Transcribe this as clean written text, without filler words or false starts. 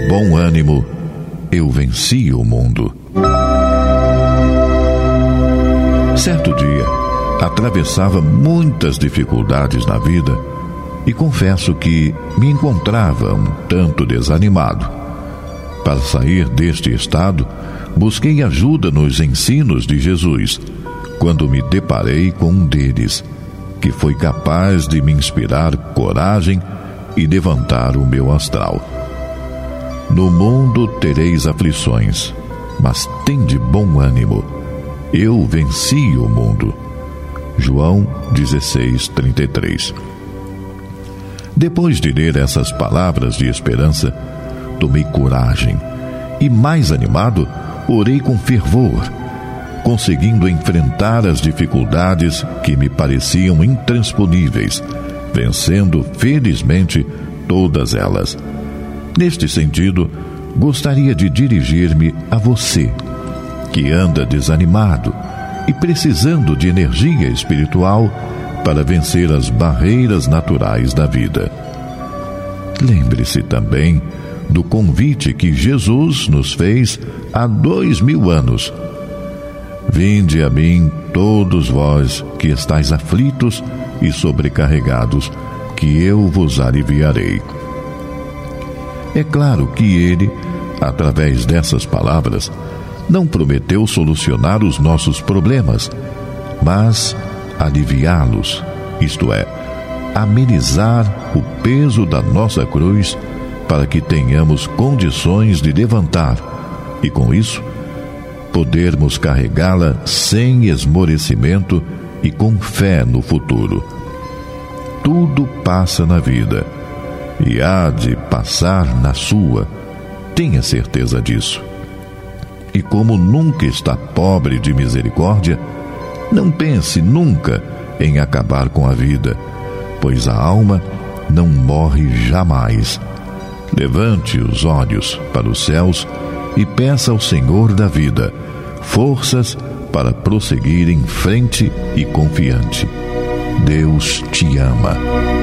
bom ânimo, eu venci o mundo. Certo dia, atravessava muitas dificuldades na vida e confesso que me encontrava um tanto desanimado. Para sair deste estado, busquei ajuda nos ensinos de Jesus, quando me deparei com um deles, que foi capaz de me inspirar coragem e levantar o meu astral. No mundo tereis aflições, mas tende bom ânimo. Eu venci o mundo. João 16:33. Depois de ler essas palavras de esperança, tomei coragem e, mais animado, orei com fervor, conseguindo enfrentar as dificuldades que me pareciam intransponíveis, vencendo felizmente todas elas. Neste sentido, gostaria de dirigir-me a você, que anda desanimado e precisando de energia espiritual para vencer as barreiras naturais da vida. Lembre-se também do convite que Jesus nos fez há 2000 anos. Vinde a mim, todos vós que estáis aflitos e sobrecarregados, que eu vos aliviarei. É claro que ele, através dessas palavras, não prometeu solucionar os nossos problemas, mas aliviá-los, isto é, amenizar o peso da nossa cruz para que tenhamos condições de levantar e, com isso, podermos carregá-la sem esmorecimento e com fé no futuro. Tudo passa na vida e há de passar na sua, tenha certeza disso. E como nunca está pobre de misericórdia, não pense nunca em acabar com a vida, pois a alma não morre jamais. Levante os olhos para os céus e peça ao Senhor da vida forças para prosseguir em frente e confiante. Deus te ama.